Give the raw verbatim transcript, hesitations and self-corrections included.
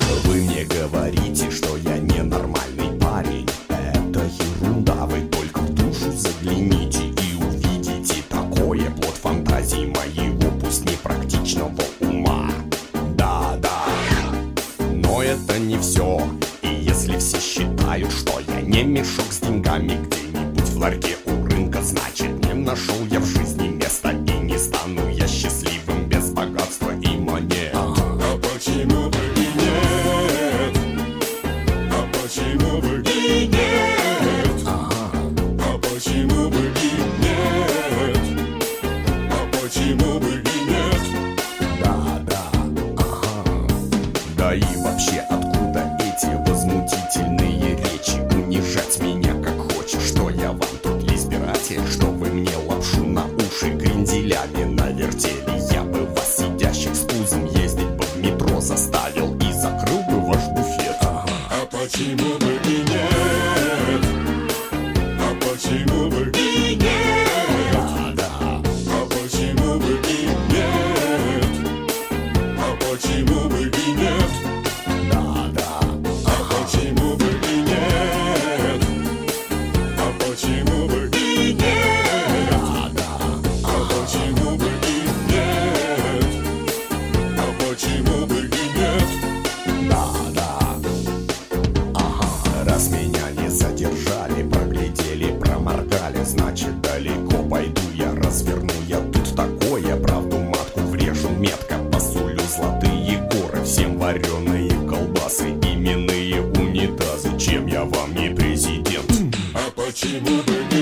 Вы мне говорите, что я ненормальный парень. Это ерунда, вы только в душу загляните и увидите такое, плод фантазии моего, пусть непрактичного ума. Да-да, но это не все. И если все считают, что я не мешок с деньгами где-нибудь в ларьке у рынка, значит, не нашел я в жизни места и не стану я счастливым без богатства и монет. А почему бы и нет? А почему бы и нет? А почему бы и нет? А почему бы и нет? Да-да, ага. Да и вообще, откуда эти возмутительные речи? Унижать меня как хочешь, что я вам тут избиратель? Что вы мне лапшу на уши кренделями навертели? Я бы вас, сидящих с пузом, ездить бы в метро заставил и закрыл бы ваш буфет. Ага. А почему бы и нет? А почему бы и нет? Да-да, А почему бы и нет? А почему бы и нет? да-да, А почему бы и нет? А почему бы и нет? да-да, А почему бы и нет? А почему бы и нет? да-да. Ага. Раз меня не задержали, проглядели, проморгали, значит, далеко пойду я, разверну я тут такое, правду матку врежу метко, посулю золотые горы, всем вареные колбасы, именные унитазы. Чем я вам не президент? А почему бы и